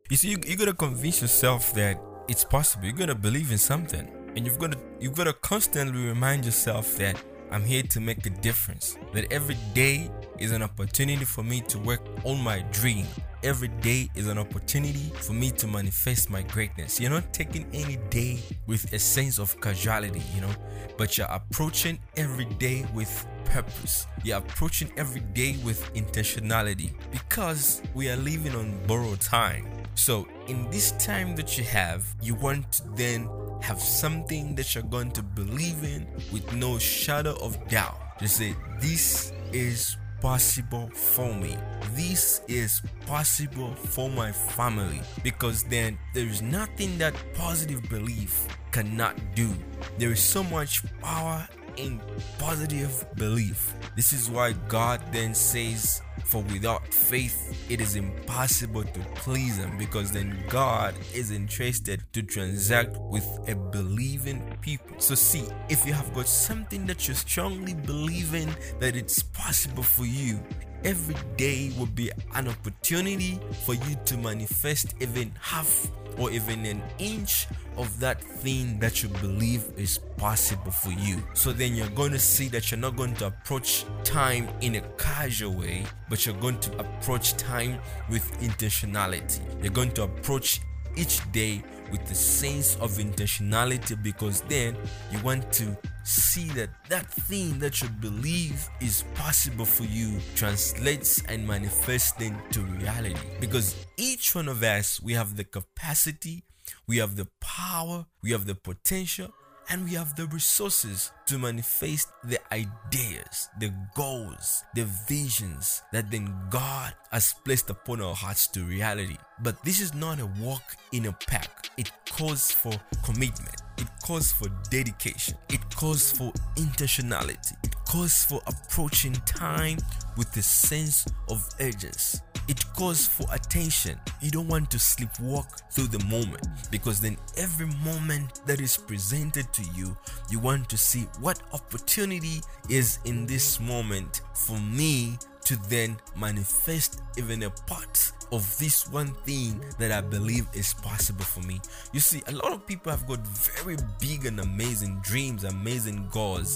You see, you gotta convince yourself that it's possible. You gotta believe in something, and you've gotta constantly remind yourself that I'm here to make a difference. That every day is an opportunity for me to work on my dream. Every day is an opportunity for me to manifest my greatness. You're not taking any day with a sense of casualty, but you're approaching every day with purpose. You're approaching every day with intentionality because we are living on borrowed time. So, in this time that you have, you want to then have something that you're going to believe in with no shadow of doubt. Just say, this is possible for me. This is possible for my family. Because then there is nothing that positive belief cannot do. There is so much power in positive belief. This is why God then says, for without faith it is impossible to please him, because then God is interested to transact with a believing people. So see, if you have got something that you strongly believe in, that it's possible for you, every day will be an opportunity for you to manifest even half or even an inch of that thing that you believe is possible for you. So then you're going to see that you're not going to approach time in a casual way, but you're going to approach time with intentionality. You're going to approach each day with the sense of intentionality, because then you want to see that that thing that you believe is possible for you translates and manifests into reality. Because each one of us, we have the capacity, we have the power, we have the potential, and we have the resources to manifest the ideas, the goals, the visions that then God has placed upon our hearts to reality. But this is not a walk in a pack. It calls for commitment. It calls for dedication. It calls for intentionality. It calls for approaching time with a sense of urgency. It calls for attention. You don't want to sleepwalk through the moment, because then every moment that is presented to you, you want to see what opportunity is in this moment for me to then manifest even a part of this one thing that I believe is possible for me. You see, a lot of people have got very big and amazing dreams, amazing goals,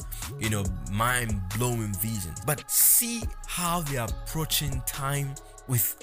mind-blowing visions. But see how they are approaching time with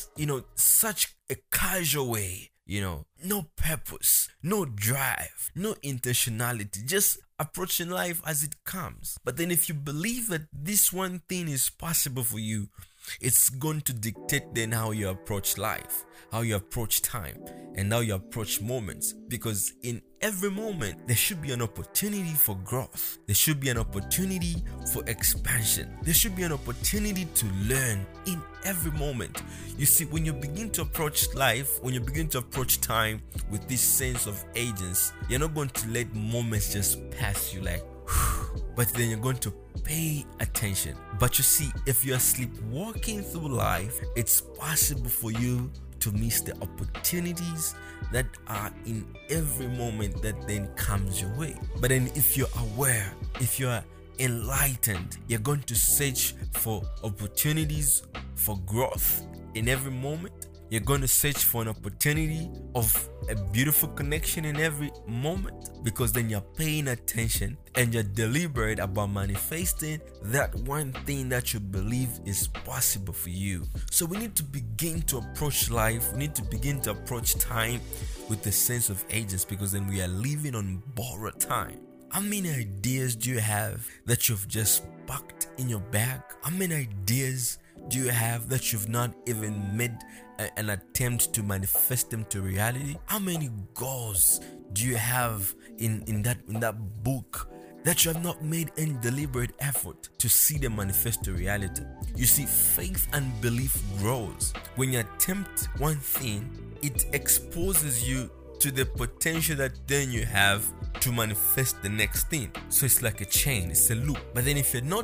such a casual way, no purpose, no drive, no intentionality, just approaching life as it comes. But then if you believe that this one thing is possible for you, it's going to dictate then how you approach life, how you approach time, and how you approach moments. Because in every moment, there should be an opportunity for growth. There should be an opportunity for expansion. There should be an opportunity to learn in every moment. You see, when you begin to approach life, when you begin to approach time with this sense of agency, you're not going to let moments just pass you like, but then you're going to pay attention. But you see, if you're sleepwalking through life, it's possible for you to miss the opportunities that are in every moment that then comes your way. But then if you're aware, if you're enlightened, you're going to search for opportunities for growth in every moment. You're going to search for an opportunity of a beautiful connection in every moment, because then you're paying attention and you're deliberate about manifesting that one thing that you believe is possible for you. So we need to begin to approach life. We need to begin to approach time with a sense of agency, because then we are living on borrowed time. How many ideas do you have that you've just packed in your bag? How many ideas do you have that you've not even made an attempt to manifest them to reality? How many goals do you have in that book that you have not made any deliberate effort to see them manifest to reality? You see, faith and belief grows. When you attempt one thing, it exposes you to the potential that then you have to manifest the next thing. So it's like a chain, it's a loop. But then if you're not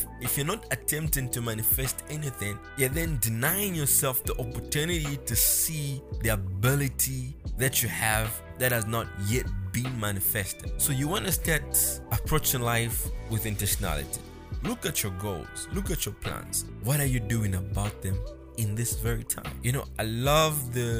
attempting to manifest anything, you're then denying yourself the opportunity to see the ability that you have that has not yet been manifested. So you want to start approaching life with intentionality. Look at your goals, look at your plans. What are you doing about them in this very time? I love the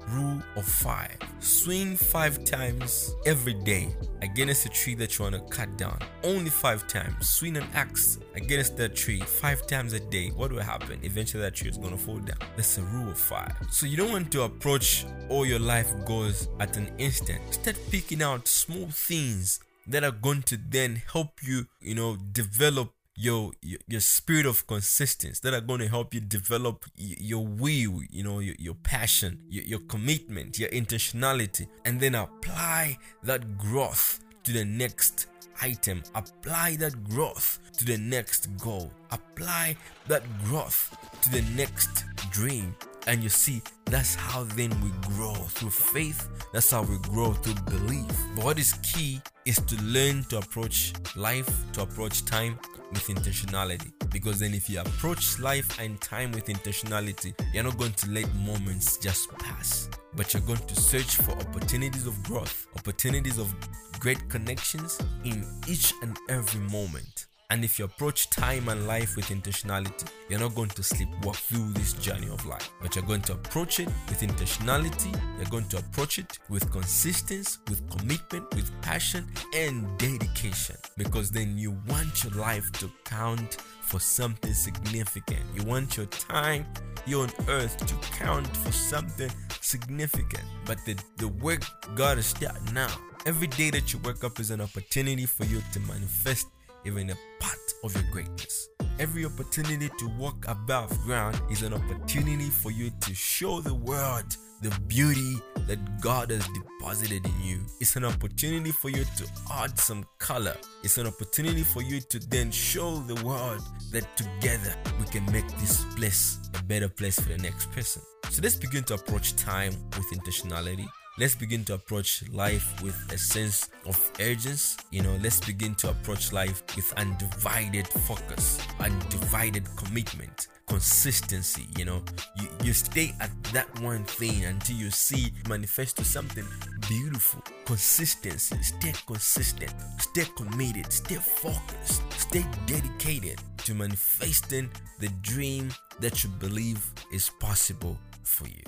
rule of 5. Swing 5 times every day against a tree that you want to cut down. Only 5 times. Swing an axe against that tree 5 times a day. What will happen? Eventually that tree is going to fall down. That's a rule of 5. So you don't want to approach all your life goals at an instant. Start picking out small things that are going to then help you, develop your spirit of consistency, that are going to help you develop your will, your passion, your commitment, your intentionality, and then apply that growth to the next item. Apply that growth to the next goal. Apply that growth to the next dream. And you see, that's how then we grow through faith. That's how we grow through belief. But what is key is to learn to approach life, to approach time with intentionality. Because then if you approach life and time with intentionality, you're not going to let moments just pass, but you're going to search for opportunities of growth, opportunities of great connections in each and every moment. And if you approach time and life with intentionality, you're not going to sleepwalk through this journey of life, but you're going to approach it with intentionality. You're going to approach it with consistency, with commitment, with passion and dedication, because then you want your life to count for something significant. You want your time here on earth to count for something significant. But the work God has started now. Every day that you wake up is an opportunity for you to manifest even a part of your greatness. Every opportunity to walk above ground is an opportunity for you to show the world the beauty that God has deposited in you. It's an opportunity for you to add some color. It's an opportunity for you to then show the world that together we can make this place a better place for the next person. So let's begin to approach time with intentionality. Let's begin to approach life with a sense of urgency. Let's begin to approach life with undivided focus, undivided commitment, consistency. You stay at that one thing until you see it manifest to something beautiful. Consistency. Stay consistent. Stay committed. Stay focused. Stay dedicated to manifesting the dream that you believe is possible for you.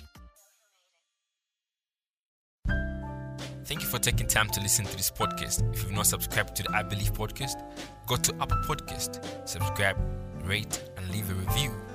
Thank you for taking time to listen to this podcast. If you've not subscribed to the I Believe podcast, go to Apple Podcast, subscribe, rate, and leave a review.